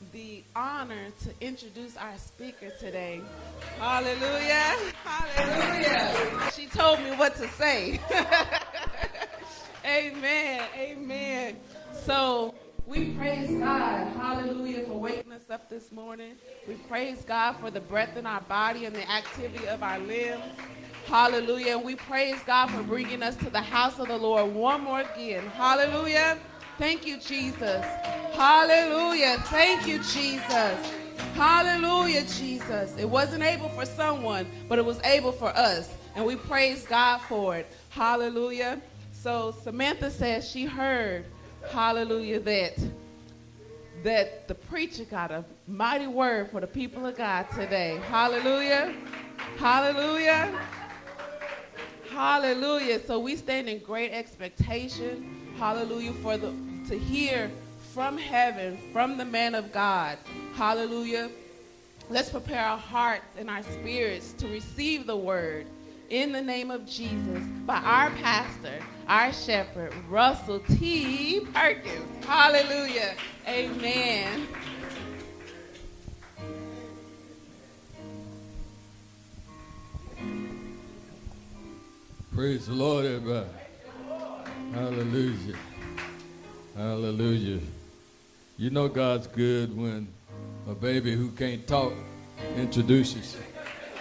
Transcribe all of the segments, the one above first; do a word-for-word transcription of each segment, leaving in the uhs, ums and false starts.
the honor to introduce our speaker today. Hallelujah. Hallelujah. She told me what to say. Amen. Amen. So we praise God, hallelujah, for waking us up this morning. We praise God for the breath in our body and the activity of our limbs. Hallelujah. And we praise God for bringing us to the house of the Lord one more again. Hallelujah. Thank you, Jesus. Hallelujah. Thank you, Jesus. Hallelujah, Jesus. It wasn't able for someone, but it was able for us. And we praise God for it. Hallelujah. So Samantha says she heard, hallelujah, that, that the preacher got a mighty word for the people of God today. Hallelujah. Hallelujah. Hallelujah. So we stand in great expectation, hallelujah, for the to hear from heaven, from the man of God. Hallelujah. Let's prepare our hearts and our spirits to receive the word in the name of Jesus by our pastor, our shepherd, Russell T. Perkins. Hallelujah. Amen. Praise the Lord, everybody. Hallelujah. Hallelujah. You know God's good when a baby who can't talk introduces you.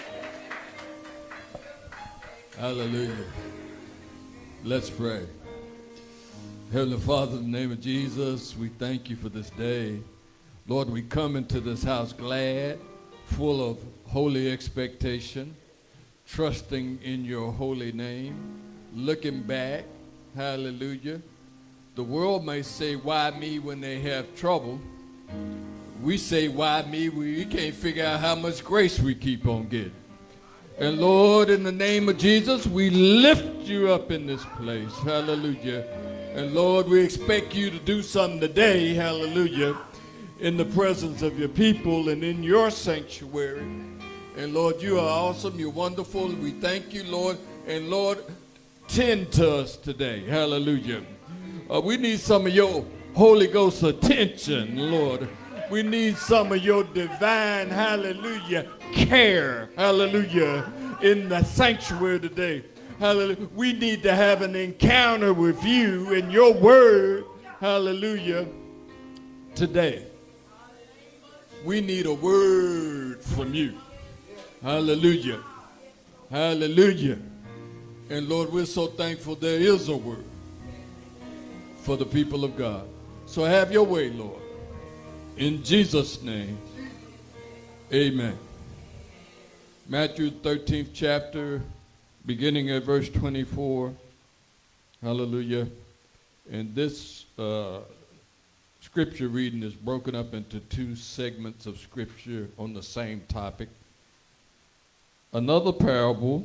Hallelujah. Let's pray. Heavenly Father, in the name of Jesus, we thank you for this day. Lord, we come into this house glad, full of holy expectation, trusting in your holy name, looking back. Hallelujah. The world may say, why me, when they have trouble. We say, why me? We can't figure out how much grace we keep on getting. And Lord, in the name of Jesus, we lift you up in this place. Hallelujah. And Lord, we expect you to do something today. Hallelujah. In the presence of your people and in your sanctuary. And Lord, you are awesome. You're wonderful. We thank you, Lord. And Lord, tend to us today. Hallelujah. Uh, we need some of your Holy Ghost attention, Lord. We need some of your divine, hallelujah, care, hallelujah, in the sanctuary today. Hallelujah. We need to have an encounter with you and your word, hallelujah, today. We need a word from you. Hallelujah. Hallelujah. And Lord, we're so thankful there is a word for the people of God. So have your way, Lord. In Jesus' name, amen. Matthew thirteenth chapter, beginning at verse twenty-four. Hallelujah. And this uh, scripture reading is broken up into two segments of scripture on the same topic. Another parable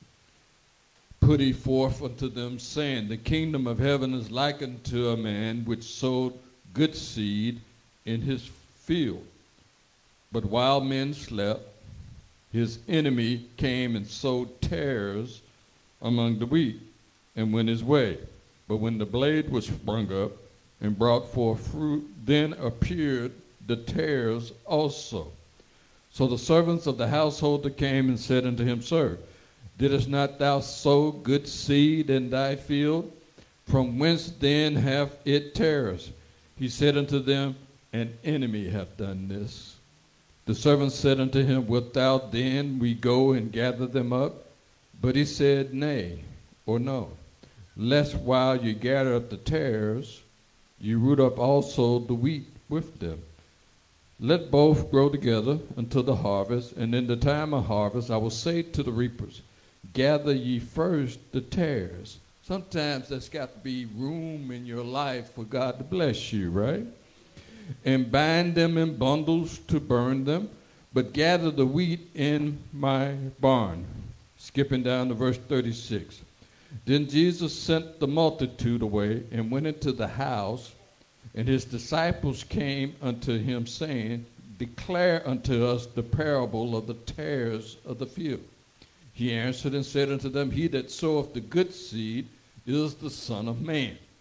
put he forth unto them, saying, the kingdom of heaven is likened to a man which sowed good seed in his field. But while men slept, his enemy came and sowed tares among the wheat, and went his way. But when the blade was sprung up and brought forth fruit, then appeared the tares also. So the servants of the householder came and said unto him, Sir, didst not thou sow good seed in thy field? From whence then hath it tares? He said unto them, An enemy hath done this. The servants said unto him, Wilt thou then we go and gather them up? But he said, Nay, or no, lest while you gather up the tares, you root up also the wheat with them. Let both grow together until the harvest, and in the time of harvest I will say to the reapers, Gather ye first the tares. Sometimes there's got to be room in your life for God to bless you, right? And bind them in bundles to burn them, but gather the wheat in my barn. Skipping down to verse thirty-six. Then Jesus sent the multitude away and went into the house, and his disciples came unto him, saying, Declare unto us the parable of the tares of the field. He answered and said unto them, He that soweth the good seed is the Son of Man.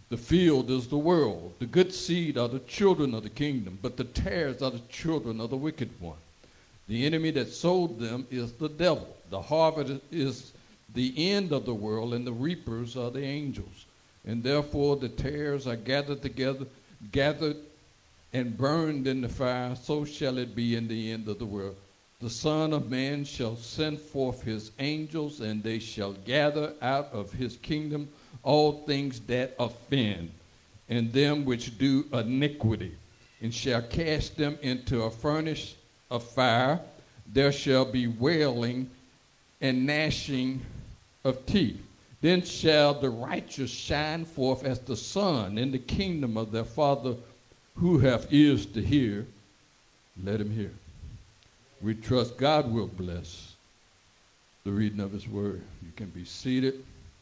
The field is the world. The good seed are the children of the kingdom, but the tares are the children of the wicked one. The enemy that sowed them is the devil. The harvest is the end of the world, and the reapers are the angels. And therefore the tares are gathered together, gathered and burned in the fire. So shall it be in the end of the world. The Son of Man shall send forth his angels, and they shall gather out of his kingdom all things that offend, and them which do iniquity, and shall cast them into a furnace of fire. There shall be wailing and gnashing of teeth. Then shall the righteous shine forth as the sun in the kingdom of their Father. Who hath ears to hear, let him hear. We trust God will bless the reading of his word. You can be seated.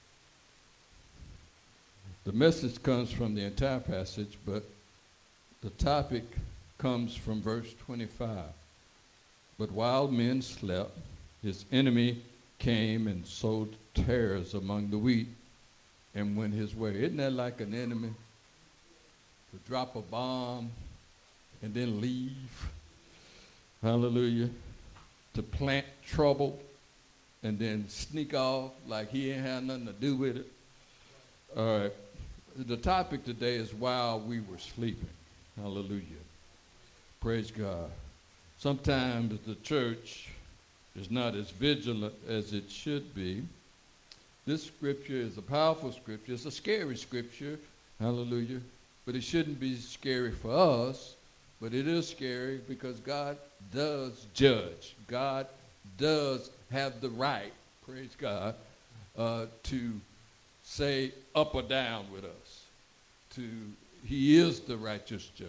The message comes from the entire passage, but the topic comes from verse twenty-five. But while men slept, his enemy came and sowed tares among the wheat and went his way. Isn't that like an enemy to drop a bomb and then leave? Hallelujah. To plant trouble and then sneak off like he ain't had nothing to do with it. All right. The topic today is while we were sleeping. Hallelujah. Praise God. Sometimes the church is not as vigilant as it should be. This scripture is a powerful scripture. It's a scary scripture. Hallelujah. But it shouldn't be scary for us. But it is scary because God does judge. God does have the right, praise God, uh, to say up or down with us. To he is the righteous judge.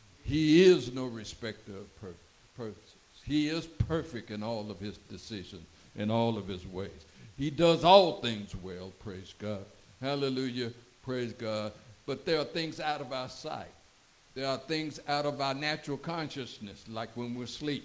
He is no respecter of per- persons. He is perfect in all of his decisions, in all of his ways. He does all things well, praise God. Hallelujah, praise God. But there are things out of our sight. There are things out of our natural consciousness, like when we're asleep.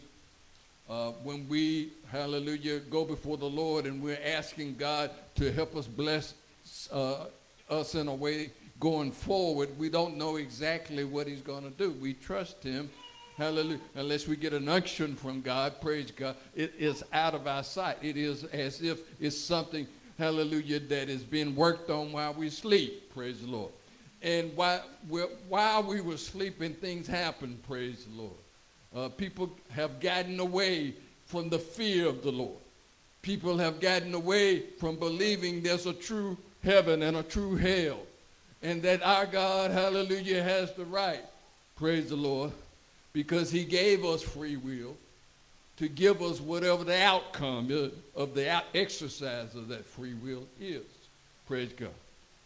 Uh, when we, hallelujah, go before the Lord and we're asking God to help us bless uh, us in a way going forward, we don't know exactly what he's going to do. We trust him, hallelujah, unless we get an unction from God, praise God. It is out of our sight. It is as if it's something, hallelujah, that is being worked on while we sleep, praise the Lord. And while, while we were sleeping, things happened, praise the Lord. Uh, people have gotten away from the fear of the Lord. People have gotten away from believing there's a true heaven and a true hell. And that our God, hallelujah, has the right, praise the Lord, because he gave us free will to give us whatever the outcome is of the out exercise of that free will is, praise God.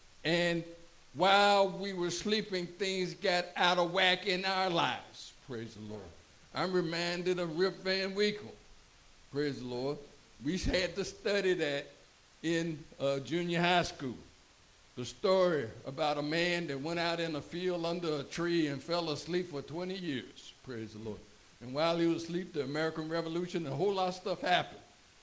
And while we were sleeping, things got out of whack in our lives. Praise the Lord. I'm reminded of Rip Van Winkle. Praise the Lord. We had to study that in uh, junior high school. The story about a man that went out in a field under a tree and fell asleep for twenty years. Praise the Lord. And while he was asleep, the American Revolution, a whole lot of stuff happened.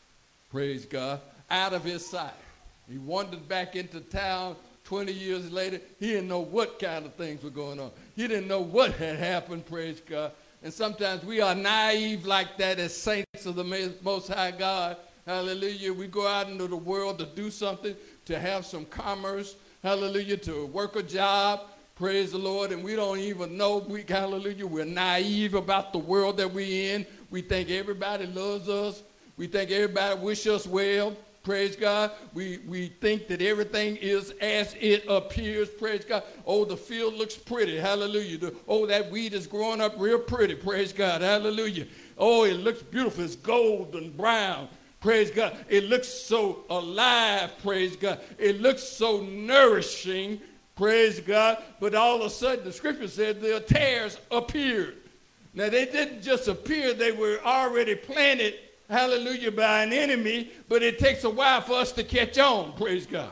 Praise God. Out of his sight. He wandered back into town. twenty years later, he didn't know what kind of things were going on. He didn't know what had happened, praise God. And sometimes we are naive like that as saints of the Most High God. Hallelujah. We go out into the world to do something, to have some commerce. Hallelujah. To work a job. Praise the Lord. And we don't even know, we, hallelujah, we're naive about the world that we're in. We think everybody loves us. We think everybody wishes us well. Praise God. We we think that everything is as it appears. Praise God. Oh, the field looks pretty. Hallelujah. The, oh, that weed is growing up real pretty. Praise God. Hallelujah. Oh, it looks beautiful. It's golden brown. Praise God. It looks so alive. Praise God. It looks so nourishing. Praise God. But all of a sudden, the scripture said the tares appeared. Now, they didn't just appear. They were already planted, hallelujah, by an enemy, but it takes a while for us to catch on, praise God.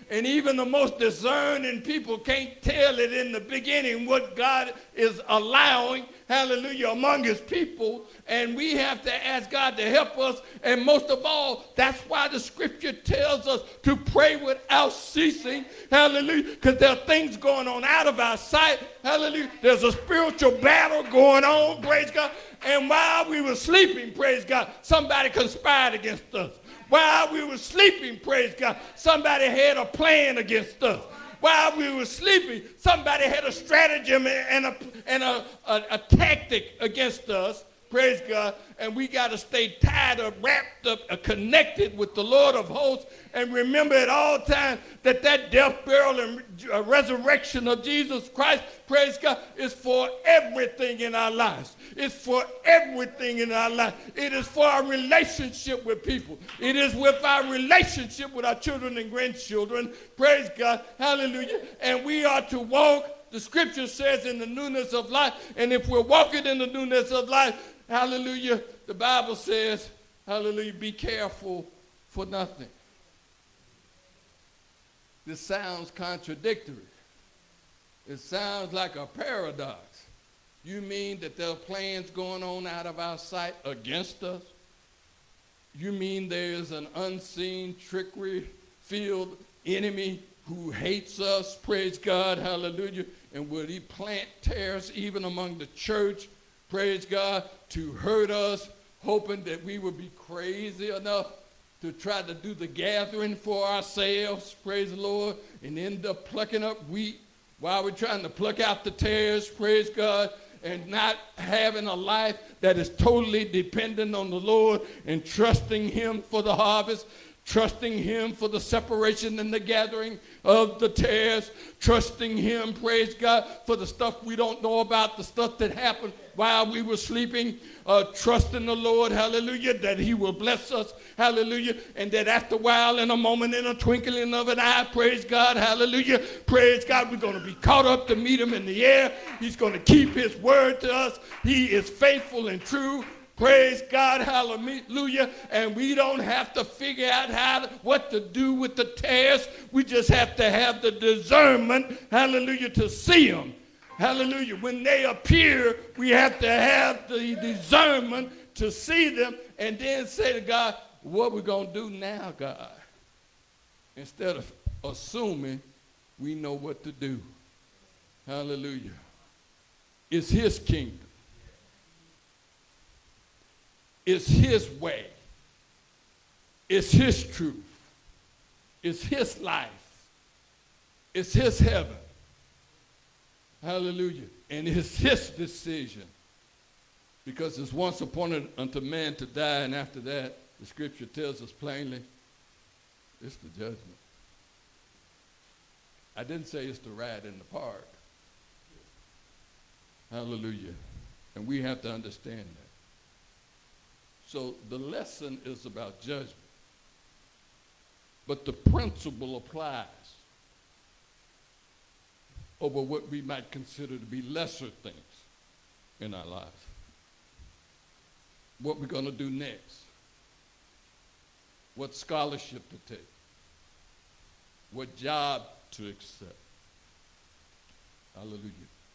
And even the most discerning people can't tell it in the beginning what God is allowing, hallelujah, among his people. And we have to ask God to help us. And most of all, that's why the scripture tells us to pray without ceasing, hallelujah, because there are things going on out of our sight, hallelujah. There's a spiritual battle going on, praise God. And while we were sleeping, praise God, somebody conspired against us. While we were sleeping, praise God, somebody had a plan against us. While we were sleeping, somebody had a stratagem and a, and a, a, a tactic against us, praise God. And we got to stay tied up, wrapped up, uh, connected with the Lord of hosts, and remember at all times that that death, burial, and uh, resurrection of Jesus Christ, praise God, is for everything in our lives. It's for everything in our life. It is for our relationship with people. It is with our relationship with our children and grandchildren, praise God, hallelujah. And we are to walk, the scripture says, in the newness of life. And if we're walking in the newness of life, hallelujah, the Bible says, hallelujah, be careful for nothing. This sounds contradictory. It sounds like a paradox. You mean that there are plans going on out of our sight against us? You mean there's an unseen, trickery-filled enemy who hates us, praise God, hallelujah, and would he plant tares even among the church, praise God, to hurt us, hoping that we would be crazy enough to try to do the gathering for ourselves, praise the Lord, and end up plucking up wheat while we're trying to pluck out the tares, praise God, and not having a life that is totally dependent on the Lord and trusting him for the harvest, trusting him for the separation and the gathering of the tares, trusting him, praise God, for the stuff we don't know about, the stuff that happened while we were sleeping, uh, trusting the Lord, hallelujah, that he will bless us, hallelujah, and that after a while, in a moment, in a twinkling of an eye, praise God, hallelujah, praise God, we're going to be caught up to meet him in the air. He's going to keep his word to us. He is faithful and true. Praise God, hallelujah, and we don't have to figure out how to, what to do with the tares. We just have to have the discernment, hallelujah, to see them. Hallelujah. When they appear, we have to have the discernment to see them and then say to God, what we're going to do now, God? Instead of assuming we know what to do. Hallelujah. It's his kingdom. It's his way. It's his truth. It's his life. It's his heaven. Hallelujah. And it's his decision. Because it's once appointed unto man to die, and after that, the scripture tells us plainly, it's the judgment. I didn't say it's the ride in the park. Hallelujah. And we have to understand that. So the lesson is about judgment. But the principle applies over what we might consider to be lesser things in our lives. What we're going to do next. What scholarship to take. What job to accept. Hallelujah.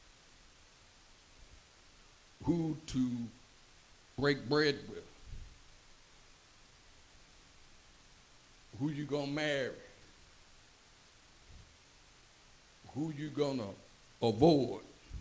Who to break bread with. Who you gonna marry? Who you gonna avoid?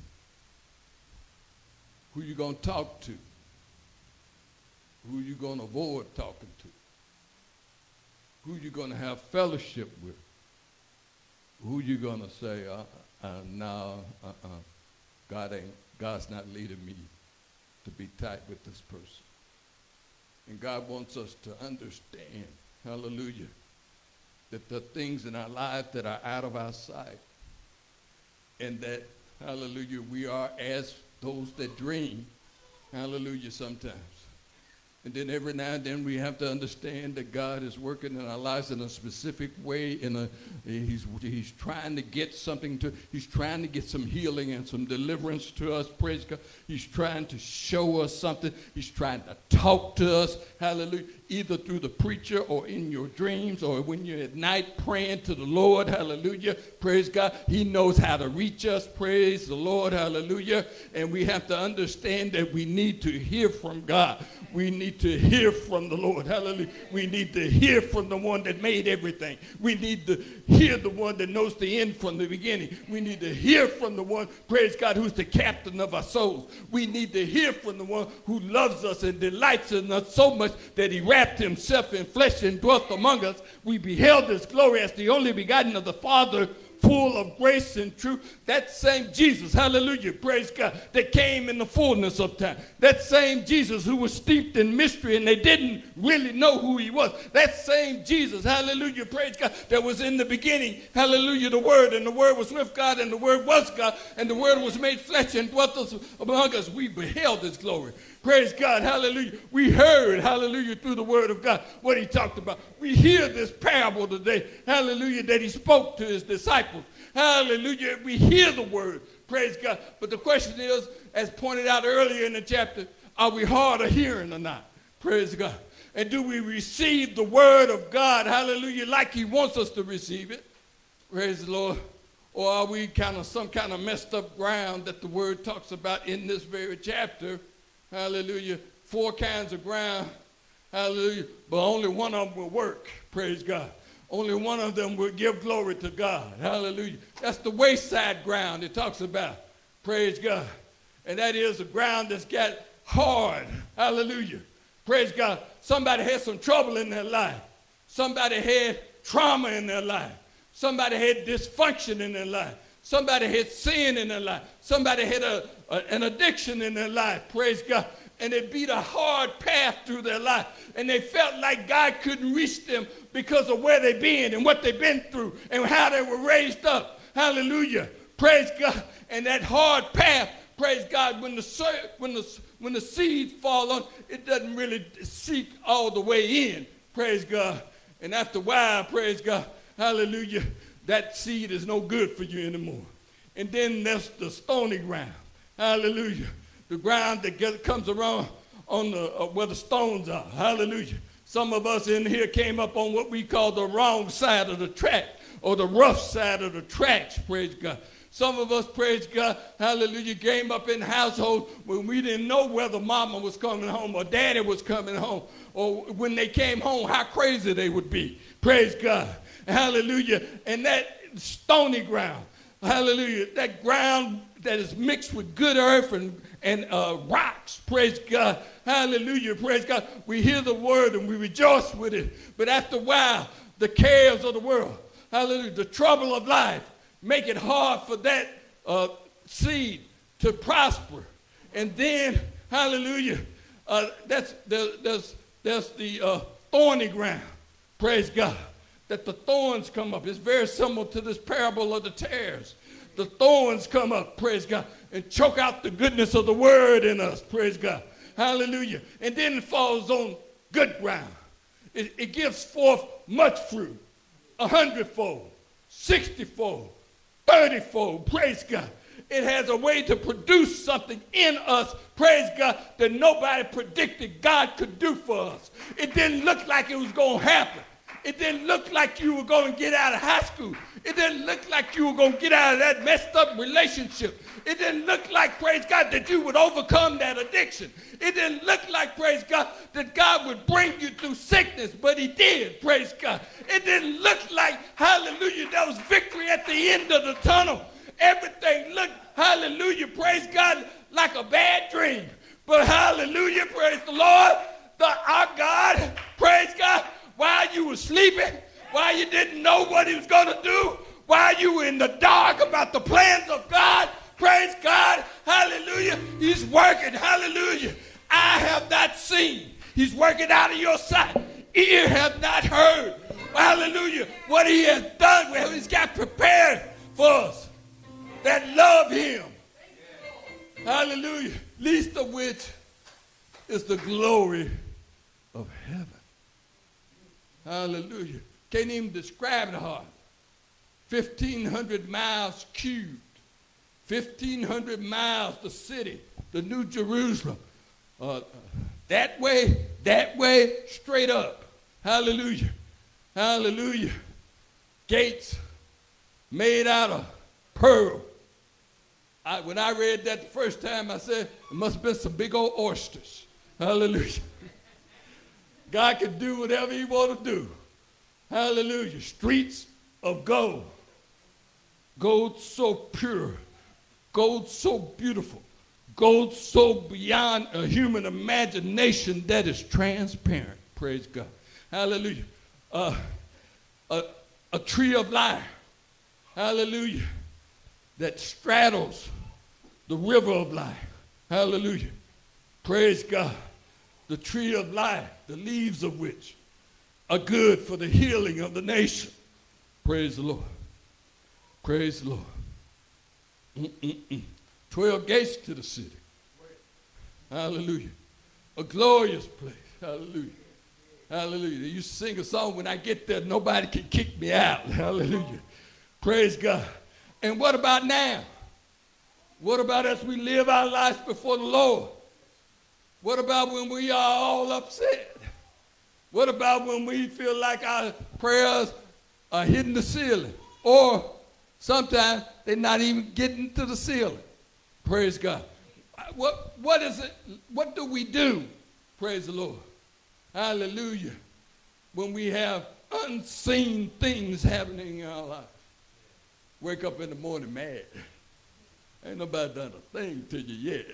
Who you gonna talk to? Who you gonna avoid talking to? Who you gonna have fellowship with? Who you gonna say, uh, uh, no, uh-uh, God ain't, God's not leading me to be tight with this person. And God wants us to understand, hallelujah, that the things in our life that are out of our sight, and that, hallelujah, we are as those that dream, hallelujah, sometimes. And then every now and then we have to understand that God is working in our lives in a specific way. In a, he's, he's trying to get something to, he's trying to get some healing and some deliverance to us, praise God. He's trying to show us something. He's trying to talk to us, hallelujah. either through the preacher or in your dreams or when you're at night praying to the Lord, hallelujah, praise God. He knows how to reach us, praise the Lord, hallelujah. And we have to understand that we need to hear from God. We need to hear from the Lord, hallelujah. We need to hear from the one that made everything. We need to hear the one that knows the end from the beginning. We need to hear from the one, praise God, who's the captain of our souls. We need to hear from the one who loves us and delights in us so much that he wrapped himself in flesh and dwelt among us. We beheld his glory as the only begotten of the Father, full of grace and truth. That same Jesus, hallelujah, praise God, that came in the fullness of time. That same Jesus who was steeped in mystery and they didn't really know who he was. That same Jesus, hallelujah, praise God, that was in the beginning, hallelujah, the Word, and the Word was with God, and the Word was God, and the Word was made flesh and dwelt among us. We beheld his glory. Praise God, hallelujah. We heard, hallelujah, through the word of God what he talked about. We hear this parable today, hallelujah, that he spoke to his disciples. Hallelujah, we hear the word, praise God. But the question is, as pointed out earlier in the chapter, are we hard of hearing or not? Praise God. And do we receive the word of God, hallelujah, like he wants us to receive it? Praise the Lord. Or are we kind of some kind of messed up ground that the word talks about in this very chapter? Hallelujah. Four kinds of ground. Hallelujah. But only one of them will work. Praise God. Only one of them will give glory to God. Hallelujah. That's the wayside ground it talks about. Praise God. And that is the ground that's got hard. Hallelujah. Praise God. Somebody had some trouble in their life. Somebody had trauma in their life. Somebody had dysfunction in their life. Somebody had sin in their life. Somebody had a, a, an addiction in their life. Praise God. And it beat a hard path through their life. And they felt like God couldn't reach them because of where they've been and what they've been through and how they were raised up. Hallelujah. Praise God. And that hard path, praise God, when the, when the, when the seeds fall on, it doesn't really seek all the way in. Praise God. And after a while, praise God, hallelujah, that seed is no good for you anymore. And then there's the stony ground. Hallelujah. The ground that get, comes around on the, uh, where the stones are. Hallelujah. Some of us in here came up on what we call the wrong side of the track or the rough side of the tracks. Praise God. Some of us, praise God, hallelujah, came up in households when we didn't know whether mama was coming home or daddy was coming home, or when they came home, how crazy they would be. Praise God. Hallelujah. And that stony ground, hallelujah, that ground that is mixed with good earth and, and uh, rocks, praise God, hallelujah, praise God. We hear the word and we rejoice with it. But after a while, the cares of the world, hallelujah, the trouble of life, make it hard for that uh, seed to prosper. And then, hallelujah, uh, that's, there, there's, there's the uh, thorny ground, praise God. That the thorns come up. It's very similar to this parable of the tares. The thorns come up, praise God, and choke out the goodness of the word in us, praise God. Hallelujah. And then it falls on good ground. It, it gives forth much fruit, a hundredfold, sixtyfold, thirtyfold, praise God. It has a way to produce something in us, praise God, that nobody predicted God could do for us. It didn't look like it was going to happen. It didn't look like you were going to get out of high school. It didn't look like you were going to get out of that messed up relationship. It didn't look like, praise God, that you would overcome that addiction. It didn't look like, praise God, that God would bring you through sickness, but he did, praise God. It didn't look like, hallelujah, there was victory at the end of the tunnel. Everything looked, hallelujah, praise God, like a bad dream. But hallelujah, praise the Lord, the, our God, praise God, while you were sleeping, while you didn't know what he was going to do, while you were in the dark about the plans of God, praise God, hallelujah, he's working, hallelujah. I have not seen, he's working out of your sight. Ear have not heard, hallelujah, what he has done, what he's got prepared for us that love him. Hallelujah. Least of which is the glory of heaven. Hallelujah. Can't even describe it hard. fifteen hundred miles cubed. fifteen hundred miles the city, the New Jerusalem. Uh, That way, that way, straight up. Hallelujah. Hallelujah. Gates made out of pearl. I, when I read that the first time, I said, it must have been some big old oysters. Hallelujah. God can do whatever he want to do. Hallelujah. Streets of gold. Gold so pure. Gold so beautiful. Gold so beyond a human imagination that is transparent. Praise God. Hallelujah. Uh, a, a tree of life. Hallelujah. That straddles the river of life. Hallelujah. Praise God. The tree of life, the leaves of which are good for the healing of the nation. Praise the Lord. Praise the Lord. Mm-mm-mm. Twelve gates to the city. Hallelujah. A glorious place. Hallelujah. Hallelujah. You sing a song, when I get there, nobody can kick me out. Hallelujah. Praise God. And what about now? What about as we live our lives before the Lord? What about when we are all upset? What about when we feel like our prayers are hitting the ceiling? Or sometimes they're not even getting to the ceiling. Praise God. What, what is it? What do we do? Praise the Lord. Hallelujah. When we have unseen things happening in our life. Wake up in the morning mad. Ain't nobody done a thing to you yet.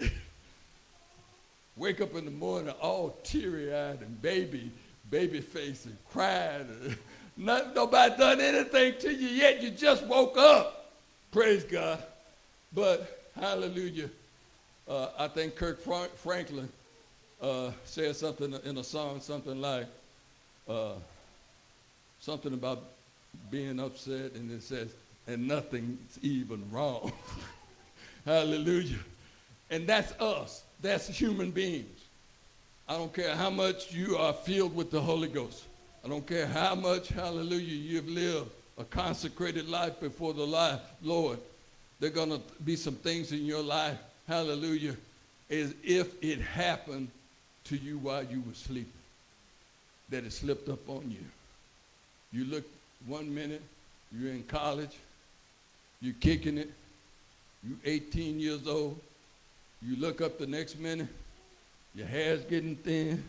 Wake up in the morning all teary-eyed and baby, baby face and crying. Not, nobody done anything to you yet. You just woke up. Praise God. But, hallelujah, uh, I think Kirk Frank- Franklin uh, said something in a song, something like, uh, something about being upset, and it says, and nothing's even wrong. Hallelujah. And that's us. That's human beings. I don't care how much you are filled with the Holy Ghost. I don't care how much, hallelujah, you've lived a consecrated life before the life, Lord. There are going to be some things in your life, hallelujah, as if it happened to you while you were sleeping, that it slipped up on you. You look one minute, you're in college, you're kicking it, you're eighteen years old. You look up the next minute, your hair's getting thin,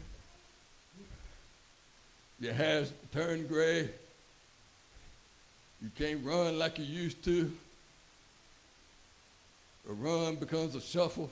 your hair's turned gray, you can't run like you used to. A run becomes a shuffle.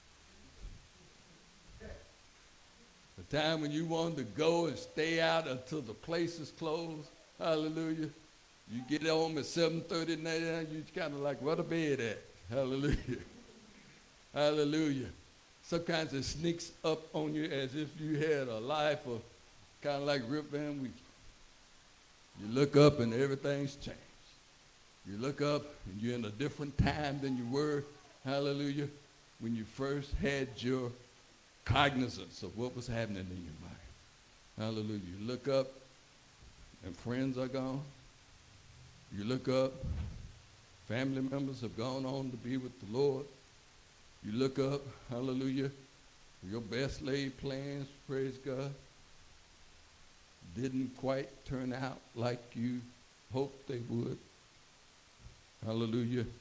The time when you wanted to go and stay out until the place is closed, hallelujah. You get home at seven thirty at night, and you kind of like, where the bed at? Hallelujah. Hallelujah. Sometimes it sneaks up on you as if you had a life of kind of like Rip Van Winkle. You look up and everything's changed. You look up and you're in a different time than you were, hallelujah, when you first had your cognizance of what was happening in your mind. Hallelujah. You look up and friends are gone. You look up, family members have gone on to be with the Lord. You look up, hallelujah, your best laid plans, praise God, didn't quite turn out like you hoped they would. Hallelujah.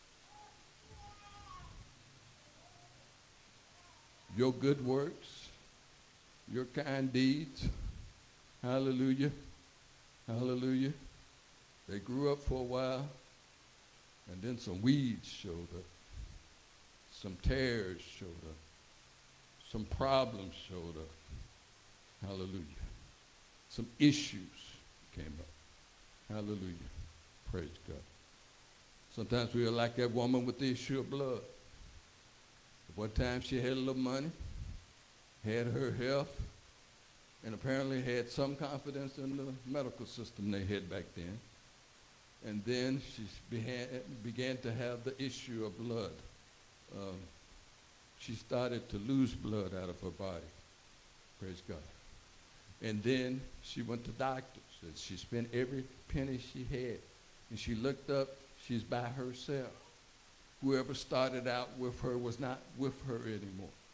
Your good works, your kind deeds, hallelujah, hallelujah. They grew up for a while, and then some weeds showed up. Some tares showed up. Some problems showed up. Hallelujah. Some issues came up. Hallelujah. Praise God. Sometimes we are like that woman with the issue of blood. At one time she had a little money, had her health, and apparently had some confidence in the medical system they had back then. And then she began, began to have the issue of blood. Um, she started to lose blood out of her body. Praise God. And then she went to doctors. And she spent every penny she had. And she looked up, she's by herself. Whoever started out with her was not with her anymore.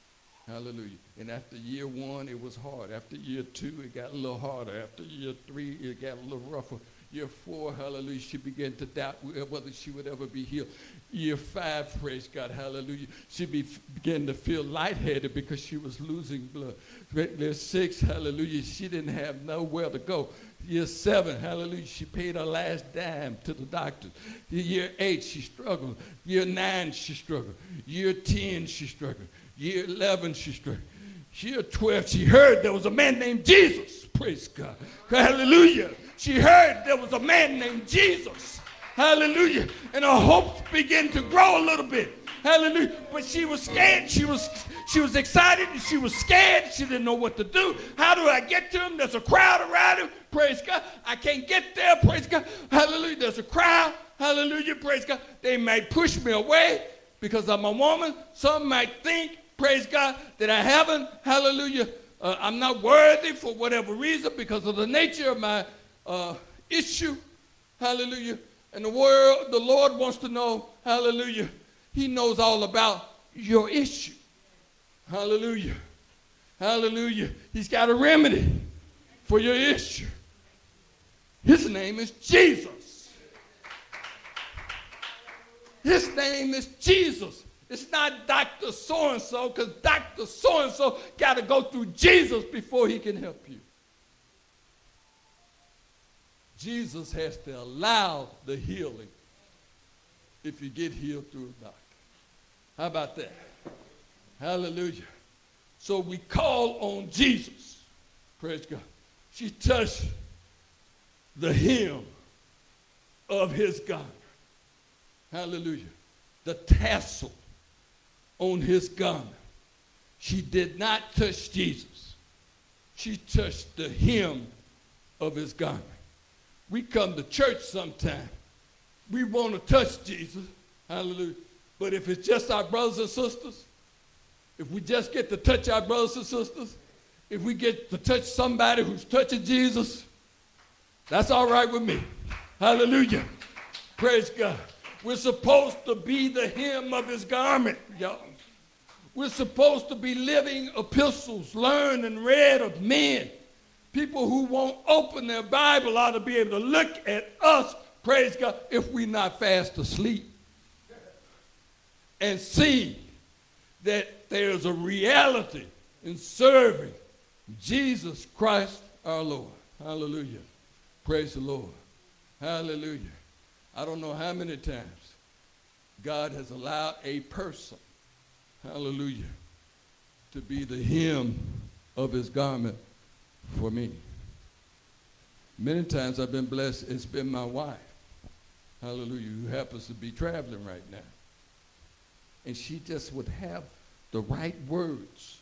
Hallelujah. And after year one, it was hard. After year two, it got a little harder. After year three, it got a little rougher. Year four, hallelujah, she began to doubt whether she would ever be healed. Year five, praise God, hallelujah, she be, began to feel lightheaded because she was losing blood. Year six, hallelujah, she didn't have nowhere to go. Year seven, hallelujah, she paid her last dime to the doctor. Year eight, she struggled. Year nine, she struggled. Year ten, she struggled. Year eleven, she struggled. Year twelve, she heard there was a man named Jesus. Praise God. Hallelujah. She heard there was a man named Jesus. Hallelujah. And her hopes began to grow a little bit. Hallelujah. But she was scared. She was she was excited. And she was scared. She didn't know what to do. How do I get to him? There's a crowd around him. Praise God. I can't get there. Praise God. Hallelujah. There's a crowd. Hallelujah. Praise God. They might push me away because I'm a woman. Some might think, praise God, that I haven't, hallelujah, uh, I'm not worthy for whatever reason because of the nature of my uh, issue. Hallelujah. And the world, the Lord wants to know, hallelujah, he knows all about your issue. Hallelujah. Hallelujah. He's got a remedy for your issue. His name is Jesus. His name is Jesus. It's not Doctor So-and-so, because Doctor So-and-so got to go through Jesus before he can help you. Jesus has to allow the healing if you get healed through a doctor. How about that? Hallelujah. So we call on Jesus. Praise God. She touched the hem of his garment. Hallelujah. The tassel on his garment. She did not touch Jesus. She touched the hem of his garment. We come to church sometime. We want to touch Jesus. Hallelujah. But if it's just our brothers and sisters, if we just get to touch our brothers and sisters, if we get to touch somebody who's touching Jesus, that's all right with me. Hallelujah. Praise God. We're supposed to be the hem of his garment, y'all. We're supposed to be living epistles, learned and read of men. People who won't open their Bible ought to be able to look at us, praise God, if we're not fast asleep, and see that there's a reality in serving Jesus Christ our Lord. Hallelujah. Praise the Lord. Hallelujah. I don't know how many times God has allowed a person, hallelujah, to be the hem of his garment for me. Many times I've been blessed, it's been my wife, hallelujah, who happens to be traveling right now. And she just would have the right words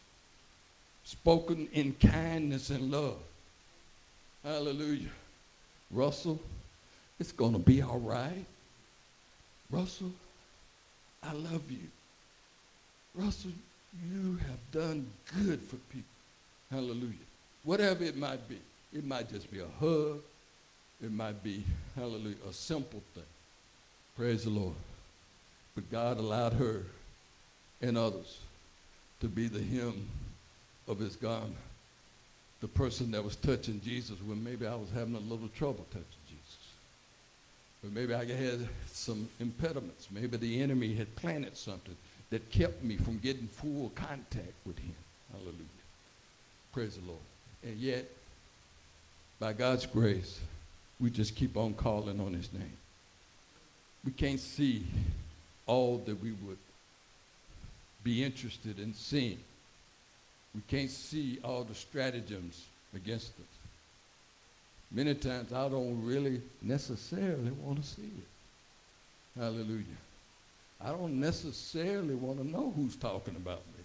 spoken in kindness and love. Hallelujah. Russell, it's going to be all right. Russell, I love you. Russell, you have done good for people. Hallelujah. Whatever it might be. It might just be a hug. It might be, hallelujah, a simple thing. Praise the Lord. But God allowed her and others to be the hem of his garment. The person that was touching Jesus when maybe I was having a little trouble touching Jesus. Or maybe I had some impediments. Maybe the enemy had planted something that kept me from getting full contact with him. Hallelujah. Praise the Lord. And yet, by God's grace, we just keep on calling on his name. We can't see all that we would be interested in seeing. We can't see all the stratagems against us. Many times I don't really necessarily want to see it. Hallelujah. I don't necessarily want to know who's talking about me.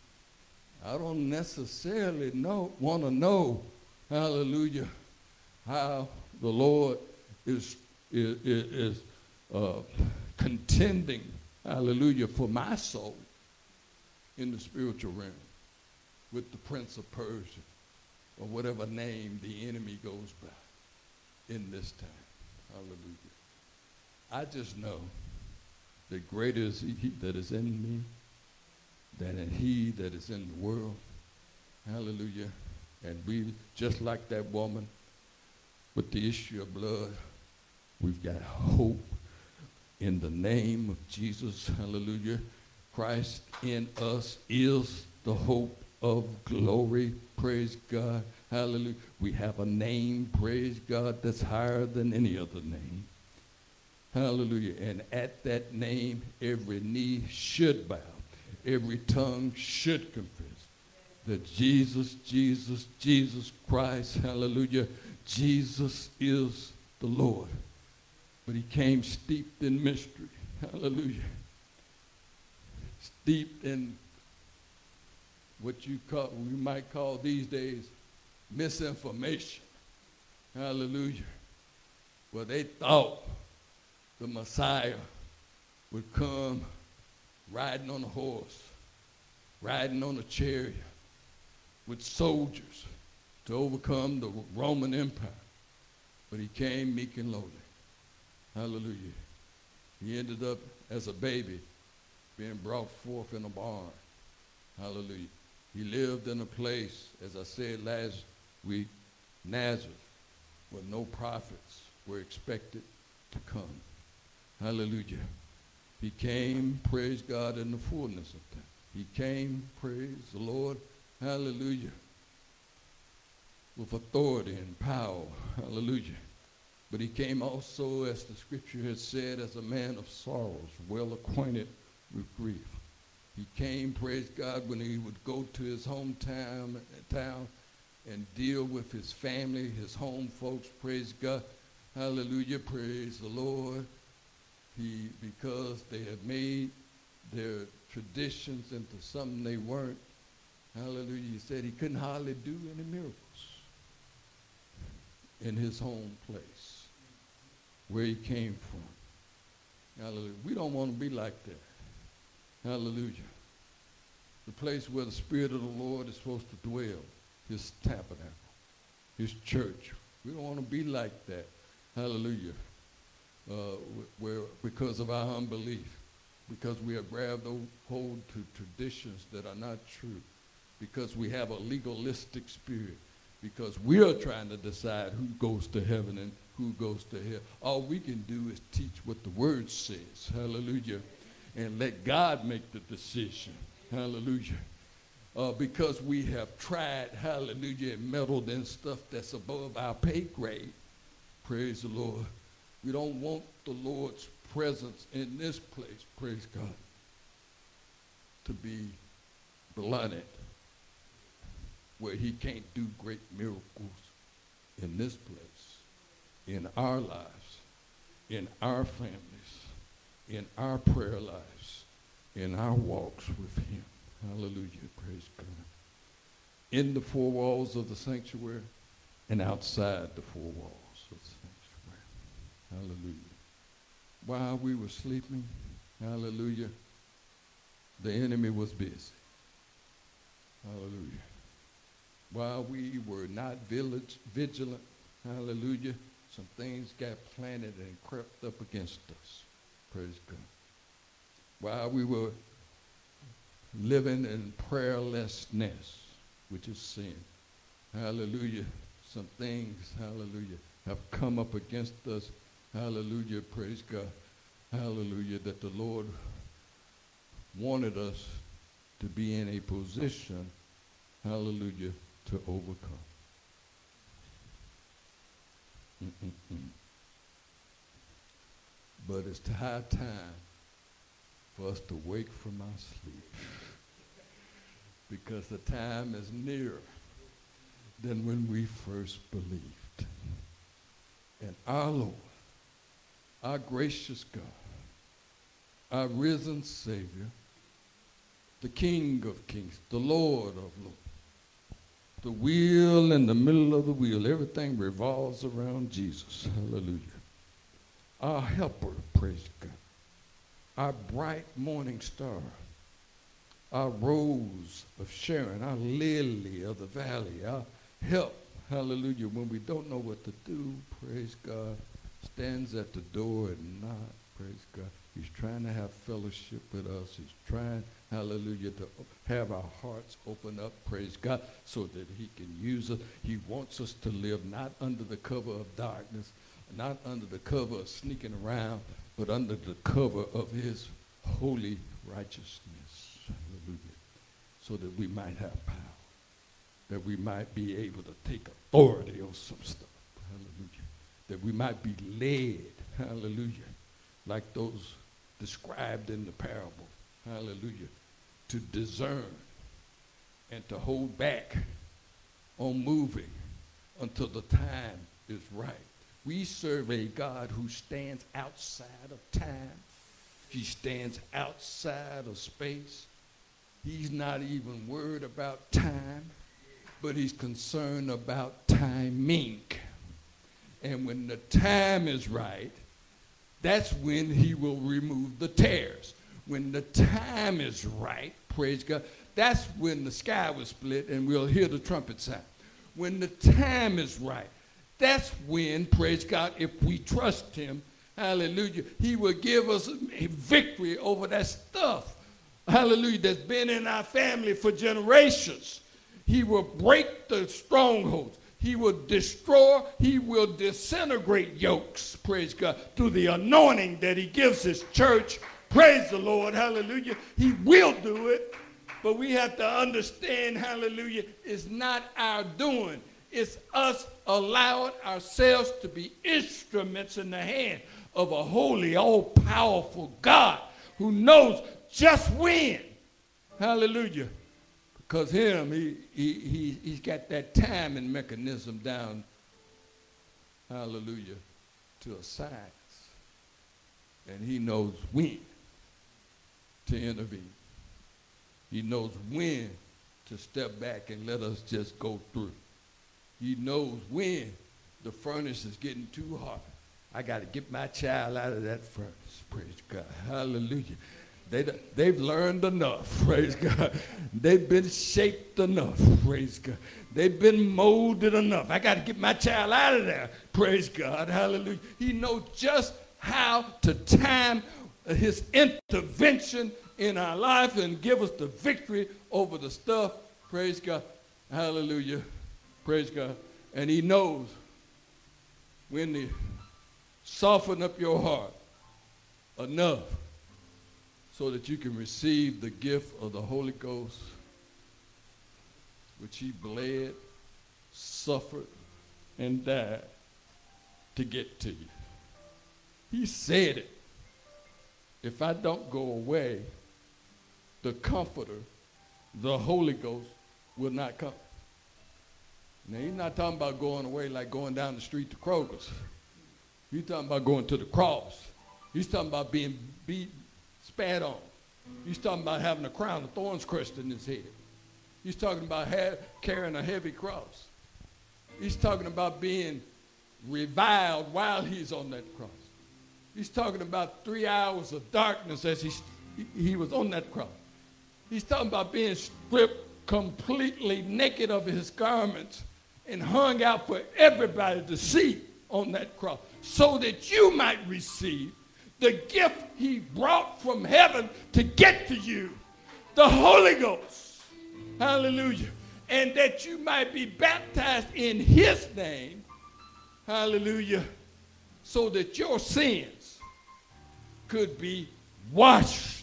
I don't necessarily know want to know, hallelujah, how the Lord is, is, is uh, contending, hallelujah, for my soul in the spiritual realm with the prince of Persia or whatever name the enemy goes by in this time. Hallelujah. I just know that greater is he that is in me than than he that is in the world. Hallelujah. And we, just like that woman with the issue of blood, we've got hope in the name of Jesus. Hallelujah. Christ in us is the hope of glory. Praise God. Hallelujah. We have a name, praise God, that's higher than any other name. Hallelujah. And at that name, every knee should bow. Every tongue should confess that Jesus, Jesus, Jesus Christ, hallelujah, Jesus is the Lord. But he came steeped in mystery. Hallelujah. Steeped in what you call, we might call these days misinformation. Hallelujah. Well, they thought the Messiah would come riding on a horse, riding on a chariot with soldiers to overcome the Roman Empire. But he came meek and lowly. Hallelujah. He ended up as a baby being brought forth in a barn. Hallelujah. He lived in a place, as I said last week, Nazareth, where no prophets were expected to come. Hallelujah. He came, praise God, in the fullness of time. He came, praise the Lord, hallelujah, with authority and power. Hallelujah. But he came also, as the scripture has said, as a man of sorrows, well acquainted with grief. He came, praise God, when he would go to his hometown town and deal with his family, his home folks, praise God. Hallelujah, praise the Lord. He, because they had made their traditions into something they weren't, hallelujah, he said he couldn't hardly do any miracles in his home place where he came from. Hallelujah. We don't want to be like that. Hallelujah. The place where the Spirit of the Lord is supposed to dwell, his tabernacle, his church. We don't want to be like that. Hallelujah. Uh, where because of our unbelief, because we have grabbed hold to traditions that are not true, because we have a legalistic spirit, because we are trying to decide who goes to heaven and who goes to hell. All we can do is teach what the word says. Hallelujah. And let God make the decision. Hallelujah. Uh, because we have tried, hallelujah, and meddled in stuff that's above our pay grade. Praise the Lord. We don't want the Lord's presence in this place, praise God, to be blunted, where he can't do great miracles in this place, in our lives, in our families, in our prayer lives, in our walks with him. Hallelujah, praise God. In the four walls of the sanctuary and outside the four walls of the sanctuary. Hallelujah. While we were sleeping, hallelujah, the enemy was busy. Hallelujah. While we were not village, vigilant, hallelujah, some things got planted and crept up against us. Praise God. While we were living in prayerlessness, which is sin, hallelujah, some things, hallelujah, have come up against us, hallelujah, praise God, hallelujah, that the Lord wanted us to be in a position, hallelujah, to overcome. Mm-mm-mm. But it's high time for us to wake from our sleep, because the time is nearer than when we first believed. And our Lord, our gracious God, our risen Savior, the King of kings, the Lord of lords, the wheel in the middle of the wheel, everything revolves around Jesus. Hallelujah. Our helper, praise God. Our bright morning star. Our rose of Sharon, our lily of the valley, our help, hallelujah, when we don't know what to do, praise God, stands at the door and knocks, praise God. He's trying to have fellowship with us. He's trying, hallelujah, to have our hearts open up, praise God, so that he can use us. He wants us to live not under the cover of darkness, not under the cover of sneaking around, but under the cover of his holy righteousness. Hallelujah. So that we might have power, that we might be able to take authority on some stuff. Hallelujah. That we might be led, hallelujah, like those described in the parable, hallelujah, to discern and to hold back on moving until the time is right. We serve a God who stands outside of time. He stands outside of space. He's not even worried about time, but he's concerned about timing. And when the time is right, that's when he will remove the tares. When the time is right, praise God, that's when the sky will split and we'll hear the trumpet sound. When the time is right, that's when, praise God, if we trust him, hallelujah, he will give us a victory over that stuff, hallelujah, that's been in our family for generations. He will break the strongholds. He will destroy, he will disintegrate yokes, praise God, through the anointing that he gives his church. Praise the Lord, hallelujah. He will do it, but we have to understand, hallelujah, it's not our doing. It's us allowing ourselves to be instruments in the hand of a holy, all-powerful God who knows just when, hallelujah. Because him, he, he, he, he's got that timing mechanism down, hallelujah, to a science. And he knows when to intervene. He knows when to step back and let us just go through. He knows when the furnace is getting too hot. I got to get my child out of that furnace, praise God, hallelujah. They, they've learned enough, praise God. They've been shaped enough, praise God. They've been molded enough. I got to get my child out of there, praise God, hallelujah. He knows just how to time his intervention in our life and give us the victory over the stuff, praise God, hallelujah, praise God. And he knows when to soften up your heart enough so that you can receive the gift of the Holy Ghost, which he bled, suffered, and died to get to you. He said it. If I don't go away, the Comforter, the Holy Ghost, will not come. Now, he's not talking about going away like going down the street to Kroger's. He's talking about going to the cross. He's talking about being beat, spat on. He's talking about having a crown of thorns crushed in his head. He's talking about ha- carrying a heavy cross. He's talking about being reviled while he's on that cross. He's talking about three hours of darkness as he, he was on that cross. He's talking about being stripped completely naked of his garments and hung out for everybody to see on that cross so that you might receive the gift he brought from heaven to get to you, the Holy Ghost. Hallelujah. And that you might be baptized in his name. Hallelujah. So that your sins could be washed.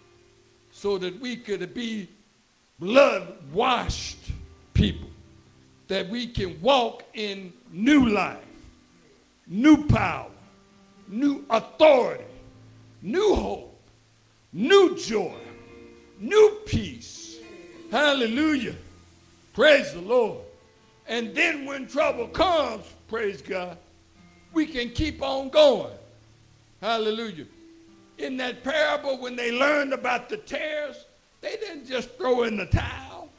So that we could be blood-washed people. That we can walk in new life, new power, new authority, new hope, new joy, new peace. Hallelujah. Praise the Lord. And then when trouble comes, praise God, we can keep on going. Hallelujah. In that parable, when they learned about the tares, they didn't just throw in the towel.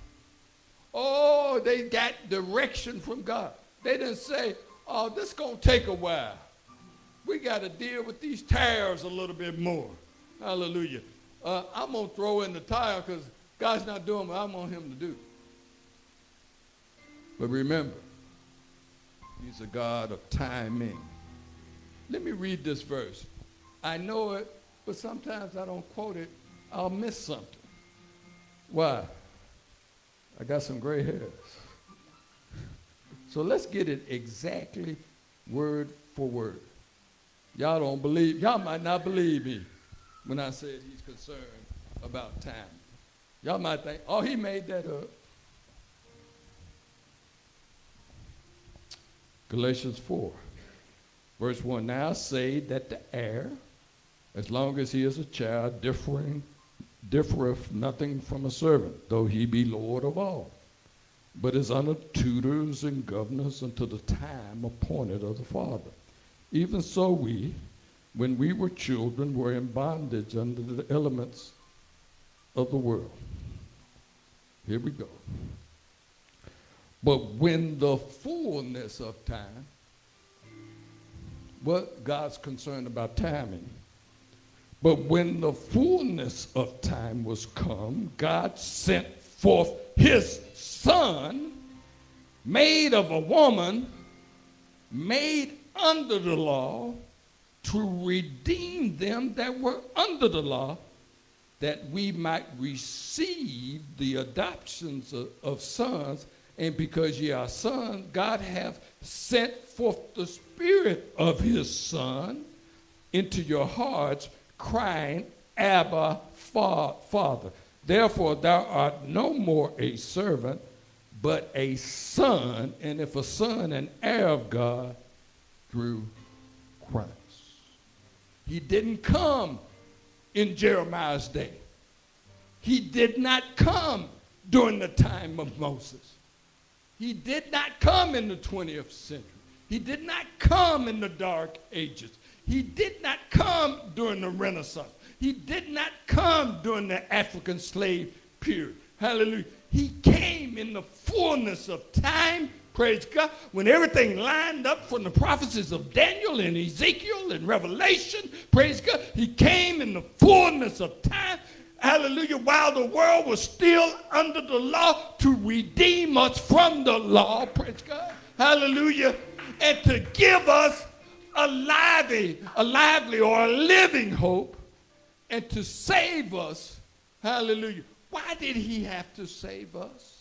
Oh, they got direction from God. They didn't say, oh, this is going to take a while. We got to deal with these tares a little bit more. Hallelujah. Uh, I'm going to throw in the tire because God's not doing what I want him to do. But remember, he's a God of timing. Let me read this verse. I know it, but sometimes I don't quote it. I'll miss something. Why? I got some gray hairs. So let's get it exactly word for word. Y'all don't believe, y'all might not believe me when I said he's concerned about time. Y'all might think, oh, he made that up. Galatians four, verse one, now I say that the heir, as long as he is a child, differing, differeth nothing from a servant, though he be Lord of all, but is under tutors and governors until the time appointed of the Father. Even so we, when we were children, were in bondage under the elements of the world. Here we go. But when the fullness of time, what God's concerned about timing. But when the fullness of time was come, God sent forth his Son, made of a woman, made under the law, to redeem them that were under the law, that we might receive the adoptions of, of sons. And because ye are sons, God hath sent forth the Spirit of his Son into your hearts, crying, Abba, Father. Therefore thou art no more a servant, but a son, and if a son, an heir of God through Christ. He didn't come in Jeremiah's day. He did not come during the time of Moses. He did not come in the twentieth century. He did not come in the Dark Ages. He did not come during the Renaissance. He did not come during the African slave period. Hallelujah. He came in the fullness of time, praise God, when everything lined up from the prophecies of Daniel and Ezekiel and Revelation, praise God. He came in the fullness of time, hallelujah, while the world was still under the law, to redeem us from the law, praise God, hallelujah, and to give us a lively, a lively or a living hope, and to save us, hallelujah. Why did he have to save us?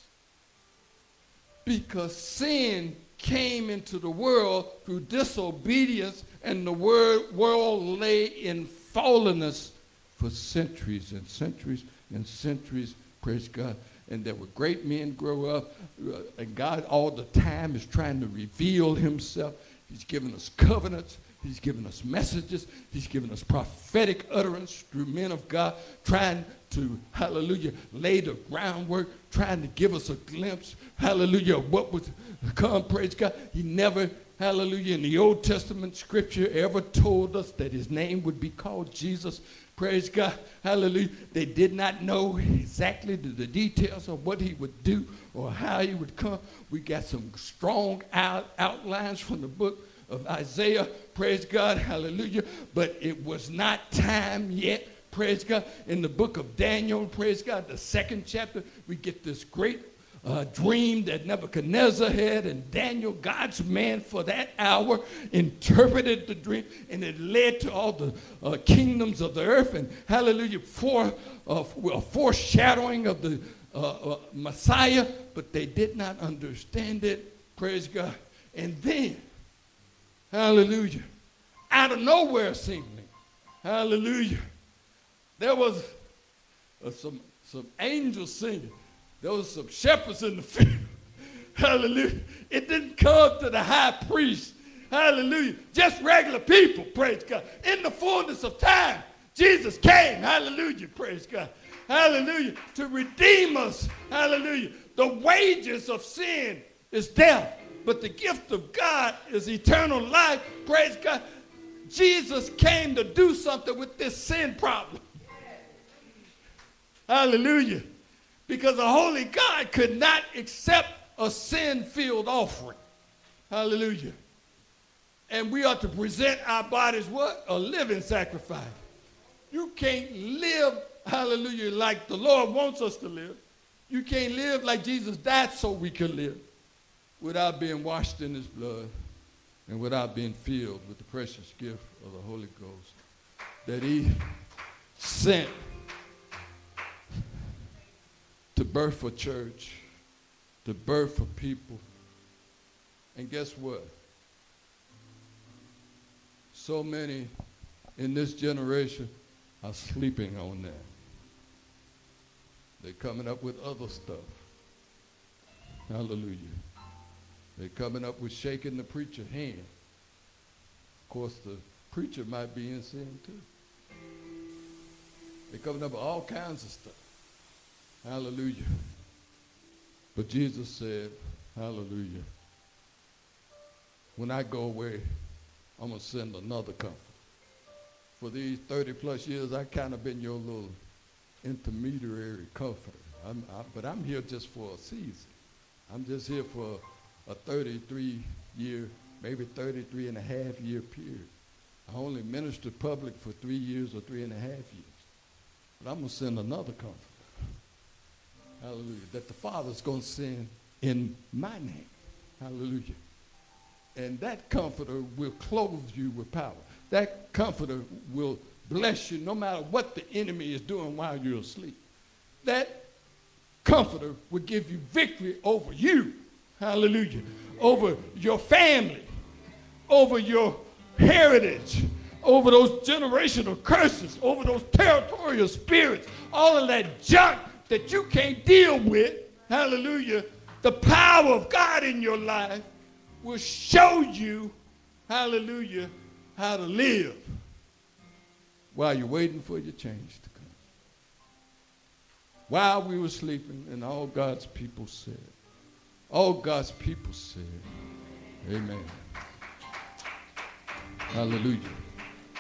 Because sin came into the world through disobedience, and the world lay in fallenness for centuries and centuries and centuries, praise God. And there were great men grow up, uh, and God all the time is trying to reveal himself. He's given us covenants. He's given us messages. He's given us prophetic utterance through men of God, trying to, hallelujah, lay the groundwork, trying to give us a glimpse, hallelujah, of what was to come, praise God. He never, hallelujah, in the Old Testament scripture ever told us that his name would be called Jesus. Praise God, hallelujah. They did not know exactly the, the details of what he would do or how he would come. We got some strong out, outlines from the book of Isaiah, praise God, hallelujah. But it was not time yet, praise God. In the book of Daniel, praise God, the second chapter, we get this great uh, dream that Nebuchadnezzar had, and Daniel, God's man for that hour, interpreted the dream, and it led to all the uh, kingdoms of the earth, and hallelujah, for, uh, a foreshadowing of the uh, uh, Messiah, but they did not understand it, praise God. And then, hallelujah, out of nowhere seemingly, hallelujah, there was uh, some, some angels singing. There was some shepherds in the field. Hallelujah. It didn't come to the high priest. Hallelujah. Just regular people, praise God. In the fullness of time, Jesus came. Hallelujah. Praise God. Hallelujah. To redeem us. Hallelujah. The wages of sin is death, but the gift of God is eternal life. Praise God. Jesus came to do something with this sin problem. Hallelujah. Because a holy God could not accept a sin-filled offering. Hallelujah. And we are to present our bodies what? A living sacrifice. You can't live, hallelujah, like the Lord wants us to live. You can't live like Jesus died so we could live without being washed in his blood and without being filled with the precious gift of the Holy Ghost that he sent to birth a church, to birth a people. And guess what? So many in this generation are sleeping on that. They're coming up with other stuff. Hallelujah. They're coming up with shaking the preacher's hand. Of course, the preacher might be in sin too. They're coming up with all kinds of stuff. Hallelujah. But Jesus said, hallelujah, when I go away, I'm going to send another comfort. For these thirty plus years, I've kind of been your little intermediary comforter. I'm, I, but I'm here just for a season. I'm just here for a thirty-three year, maybe thirty-three and a half year period. I only ministered public for three years or three and a half years. But I'm going to send another comforter. Hallelujah. That the Father's going to send in my name. Hallelujah. And that comforter will clothe you with power. That comforter will bless you no matter what the enemy is doing while you're asleep. That comforter will give you victory over you. Hallelujah. Over your family. Over your heritage. Over those generational curses. Over those territorial spirits. All of that junk that you can't deal with. Hallelujah. The power of God in your life will show you, hallelujah, how to live while you're waiting for your change to come. While we were sleeping, and all God's people said, all God's people said, amen. Hallelujah.